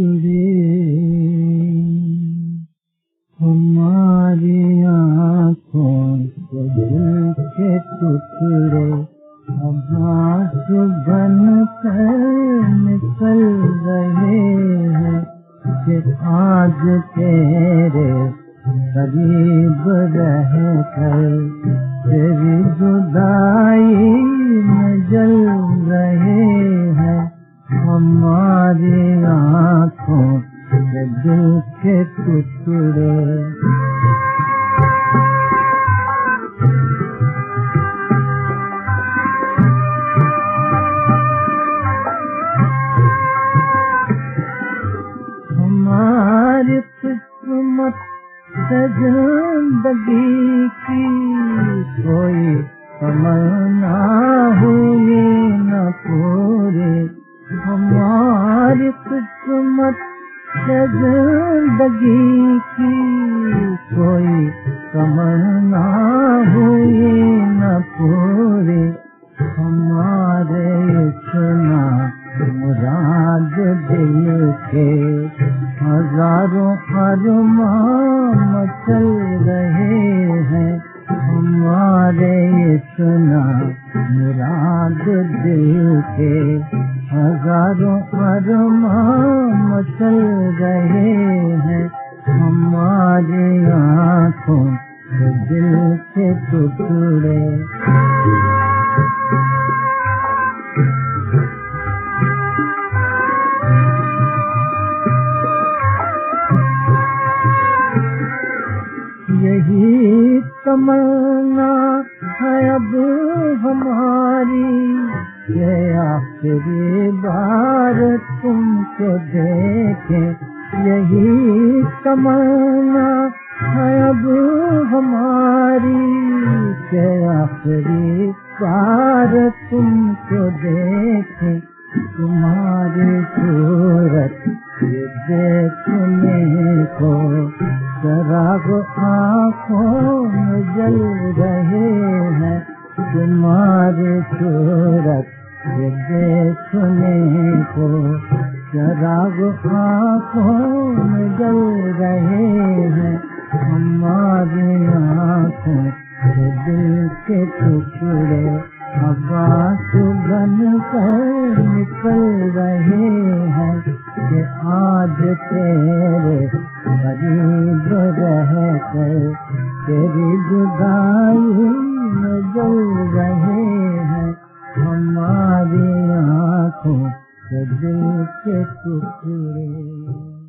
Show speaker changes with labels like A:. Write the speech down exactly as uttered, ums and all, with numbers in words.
A: टुकड़े हमारी आँखों से दिल के टुकड़े आभास बन कर निकल रहे हैं कि आज तेरे करीब रह कर तेरी जुदाई में जल रहे हैं हमारी आँखों से दिल के टुकड़े। हमारी किस्मत से जिंदगी की कोई तमन्ना हुई न पूरी हमारी किस्मत से जिंदगी की कोई तमन्ना हुई न पूरी हमारे इतना मुराद दिल के हजारों अरमान चल रहे हैं हमारे इतना मुराद दिल के हजारों अरमान चल रहे हैं हमारी आँखों से दिल के टुकड़े। यही तमन्ना है अब हमारी ये आखिरी बार तुमको देखें यही तमन्ना है अब हमारी ये आखिरी बार तुमको देखें तुम्हारी सूरत ये देखने को शराब आँखों में जल रहे हैं तुम्हारी सूरत ये देखने को शराब आँखों में जल रहे हैं हमारी आँखों से दिल के टुकड़े आवाज़ बन कर निकल रहे हैं कि आज तेरे करीब रह कर तेरी जुदाई में जल रहे हैं हमारी आँखों से दिल के टुकड़े।